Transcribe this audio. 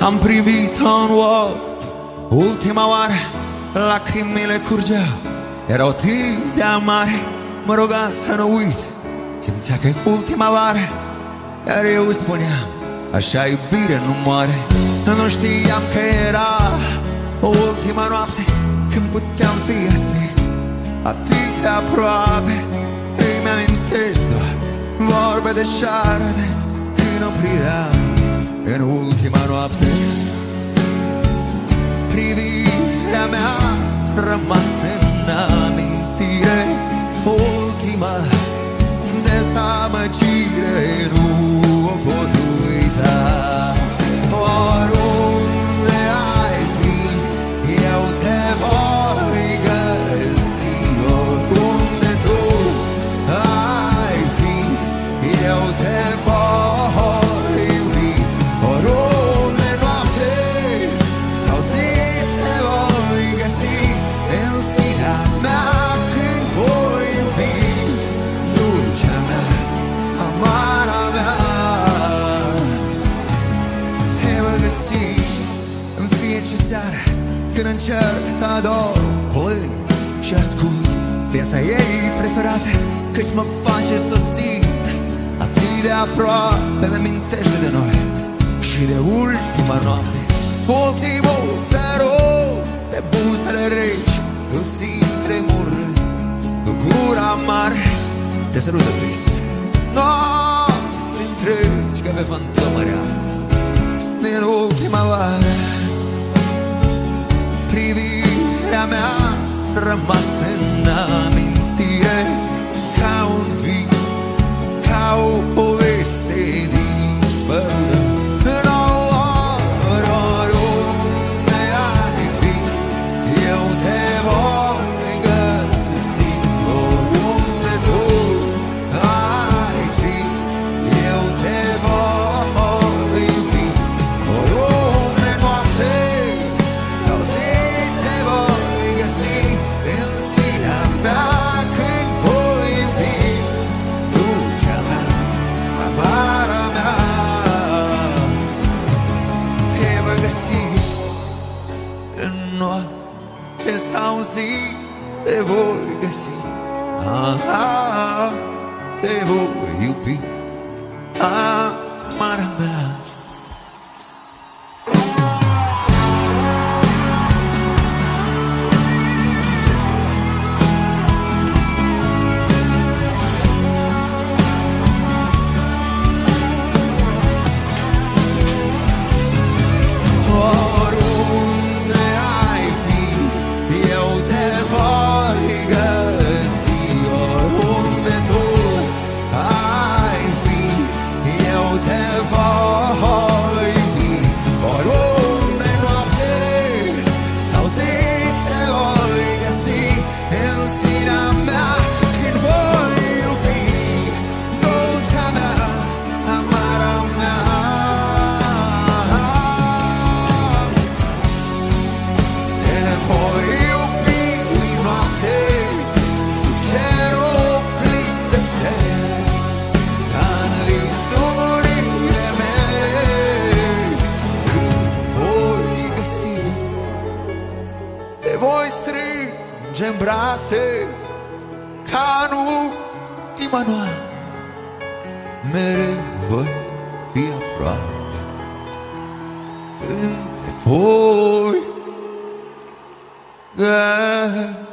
Am privit-o în ochi ultima oară, lacrimile curgeau, erau atât de amare. Mă ruga să nu uit, simțea că e ultima oară, iar eu îi spuneam, așa iubire nu moare. Nu știam că era o ultima noapte, când puteam fi atât de aproape. Îmi amintesc doar vorbe de șarpe când o priveam în ultima noapte. Privirea mea rămas în amintire, ultima dezamăgire, nu o pot uita. Oriunde ai fi, eu te voi găsi. Oriunde tu ai fi, eu te voi iubi. Oriunde noapte sau zi, te voi găsi în sinea mea când voi iubi. Dulcea mea, amara mea, te voi găsi în fiecare seară când încerc să ador, plâng și ascult piesa ei preferată, căci mă face să simt atât de aproape. Mi-amintește de noi și de ultima noapte, ultimul sărut pe buzele reci, îl simt tremurând cu gura mare. Te sărută vis nopți întregi ca pe fantomărea din ultima oară. Privirea mea rămas în amintire, ca un vid, ca o poveste dispărută. Oriunde ai fi, eu te voi găsi. Oriunde tu ai fi, eu te voi iubi. Oriunde noapte sau zi, te voi găsi în sinea mea când voi iubi. Dulcea mea, amara mea, te voi găsi în noapte sau zi, te voi găsi. Te voi iubi, amara mea. Oriunde ai fi, eu te voi găsi. Oriunde tu ai fi, eu te voi iubi. Oriunde noapte sau zi, te voi găsi în sinea mea când voi iubi. Dulcea mea, amara mea, te voi iubi noapte sub cerul plin de stele, ca în visurile mele. Când voi găsi, te voi strânge în brațe, ca în ultima noapte, mereu voi fi aproape. Când te voi găsi.